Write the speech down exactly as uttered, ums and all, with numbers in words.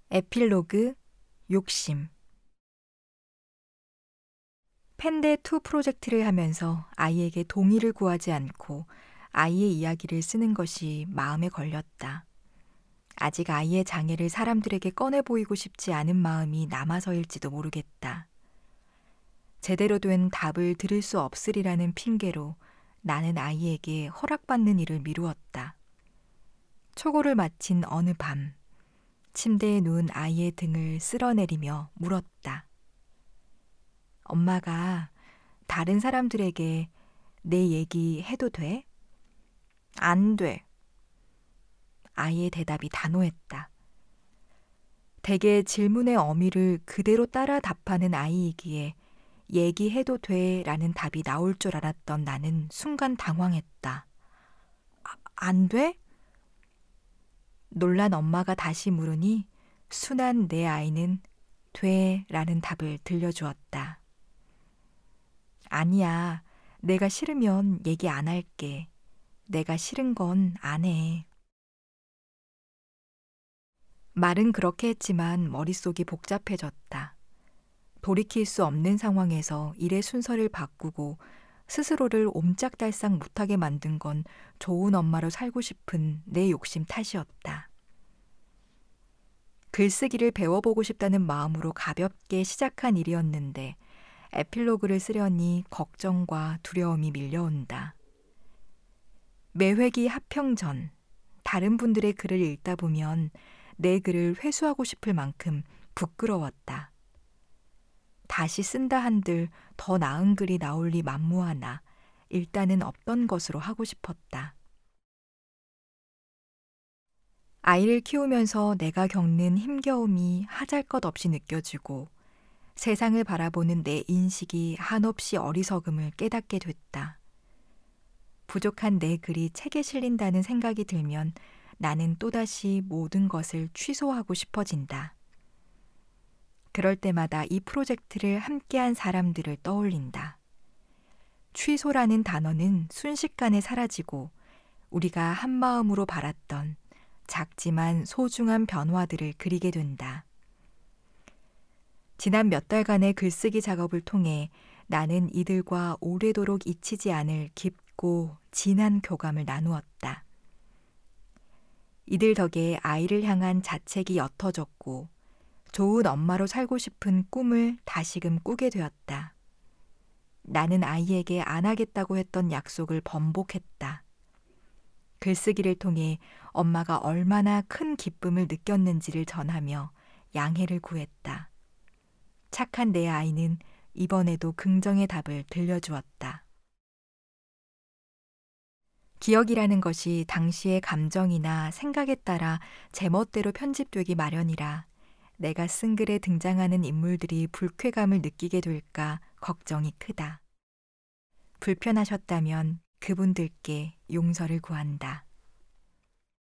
에필로그 욕심. 펜데투 프로젝트를 하면서 아이에게 동의를 구하지 않고 아이의 이야기를 쓰는 것이 마음에 걸렸다. 아직 아이의 장애를 사람들에게 꺼내 보이고 싶지 않은 마음이 남아서일지도 모르겠다. 제대로 된 답을 들을 수 없으리라는 핑계로 나는 아이에게 허락받는 일을 미루었다. 초고를 마친 어느 밤, 침대에 누운 아이의 등을 쓸어내리며 물었다. 엄마가 다른 사람들에게 내 얘기 해도 돼? 안 돼. 아이의 대답이 단호했다. 대개 질문의 어미를 그대로 따라 답하는 아이이기에 얘기해도 돼 라는 답이 나올 줄 알았던 나는 순간 당황했다. 아, 안 돼? 놀란 엄마가 다시 물으니 순한 내 아이는 돼 라는 답을 들려주었다. 아니야, 내가 싫으면 얘기 안 할게. 내가 싫은 건 안 해. 말은 그렇게 했지만 머릿속이 복잡해졌다. 돌이킬 수 없는 상황에서 일의 순서를 바꾸고 스스로를 옴짝달싹 못하게 만든 건 좋은 엄마로 살고 싶은 내 욕심 탓이었다. 글쓰기를 배워보고 싶다는 마음으로 가볍게 시작한 일이었는데 에필로그를 쓰려니 걱정과 두려움이 밀려온다. 매회기 합평 전 다른 분들의 글을 읽다 보면 내 글을 회수하고 싶을 만큼 부끄러웠다. 다시 쓴다 한들 더 나은 글이 나올 리 만무하나 일단은 없던 것으로 하고 싶었다. 아이를 키우면서 내가 겪는 힘겨움이 하잘것없이 느껴지고 세상을 바라보는 내 인식이 한없이 어리석음을 깨닫게 됐다. 부족한 내 글이 책에 실린다는 생각이 들면 나는 또다시 모든 것을 취소하고 싶어진다. 그럴 때마다 이 프로젝트를 함께한 사람들을 떠올린다. 취소라는 단어는 순식간에 사라지고 우리가 한마음으로 바랐던 작지만 소중한 변화들을 그리게 된다. 지난 몇 달간의 글쓰기 작업을 통해 나는 이들과 오래도록 잊히지 않을 깊고 진한 교감을 나누었다. 이들 덕에 아이를 향한 자책이 옅어졌고 좋은 엄마로 살고 싶은 꿈을 다시금 꾸게 되었다. 나는 아이에게 안 하겠다고 했던 약속을 번복했다. 글쓰기를 통해 엄마가 얼마나 큰 기쁨을 느꼈는지를 전하며 양해를 구했다. 착한 내 아이는 이번에도 긍정의 답을 들려주었다. 기억이라는 것이 당시의 감정이나 생각에 따라 제멋대로 편집되기 마련이라 내가 쓴 글에 등장하는 인물들이 불쾌감을 느끼게 될까 걱정이 크다. 불편하셨다면 그분들께 용서를 구한다.